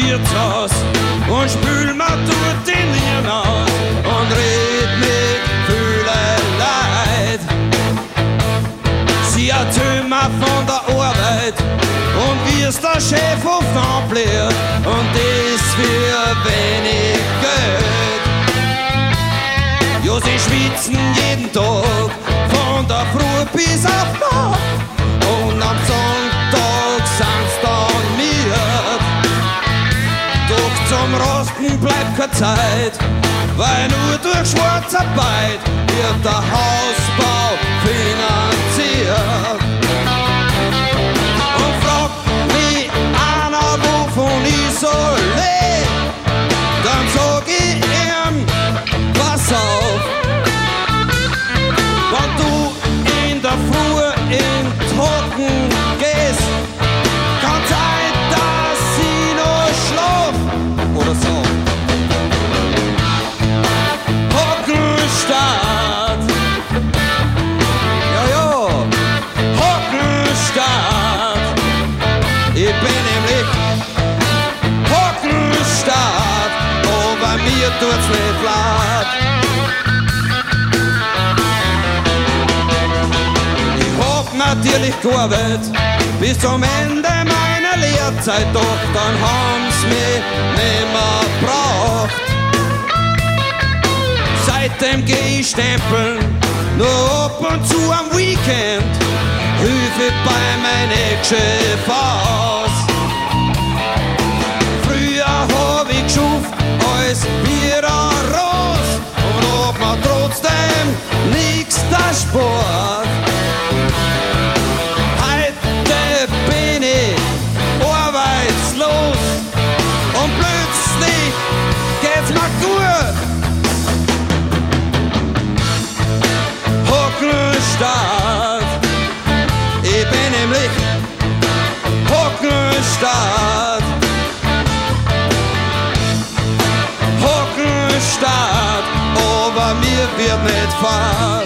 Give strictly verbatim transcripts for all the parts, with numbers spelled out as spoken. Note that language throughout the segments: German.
Wirtshaus und spül mir dort den Hirn aus und red mit viele Leid. Sie erzählt mir von der Arbeit und wie es der Chef oft anbläht und das für wenig Geld. Ja, sie schwitzen jeden Tag von der Früh bis auf Nacht und am Sonntag sind's dann miert. Doch zum Rosten bleibt keine Zeit, weil nur durch Schwarzarbeit wird der Hausbau finanziert. Und fragt mich einer, wovon ich so leb, dann sag ich ihm, pass auf, wenn du in der Früh in Trocken gehst, kann sein, dass sie noch schlaf oder so. Hockenstadt, ja ja, Hockenstadt, ich bin nämlich Hockenstadt, aber mir tut's nicht leid. Natürlich gearbeitet bis zum Ende meiner Lehrzeit, doch dann haben's mich nimmer braucht. Seitdem geh ich stempeln, nur ab und zu am Weekend, Hilfe bei mein Eckchef aus. Früher hab ich geschuft als Bierer-Ros und hab mir trotzdem nix der Sport. Bin ich arbeitslos und plötzlich geht's mir gut. Hockenstadt, ich bin nämlich Hockenstadt. Hockenstadt, aber mir wird nicht fad.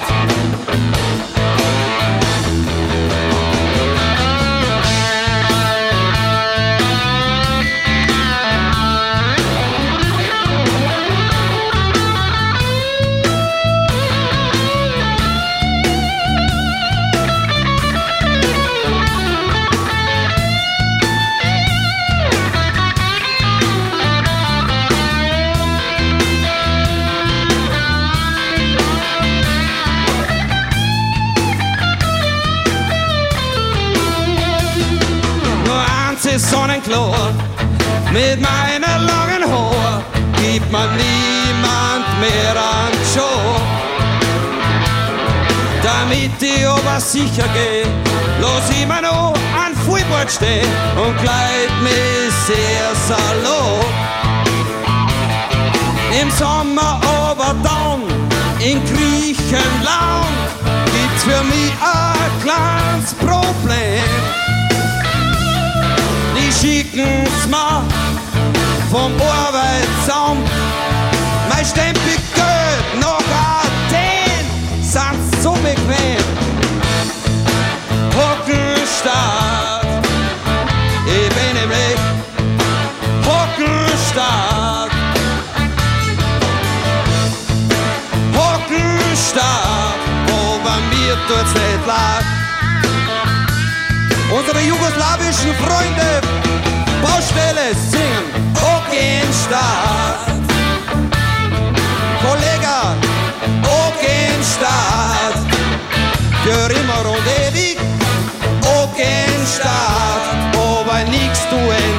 Sonnenklar, mit meiner langen Haar gibt mir niemand mehr an Job. Damit ich aber sicher geh, lass ich mir noch an Fußball stehen und kleid mich sehr salopp. Im Sommer aber dann in Griechenland gibt's für mich ein kleines Problem. Die schicken's mir vom Arbeitsamt, mein Stempelgeld nach Athen, sind's so bequem. Hockenstadt, ich bin nämlich Hockenstadt. Hockenstadt, aber mir tut's nicht leid. Unsere jugoslawischen Freunde, Baustelle singen, Hockenstadt. Kollege, Hockenstadt, für immer und ewig, Hockenstadt, aber nix tun.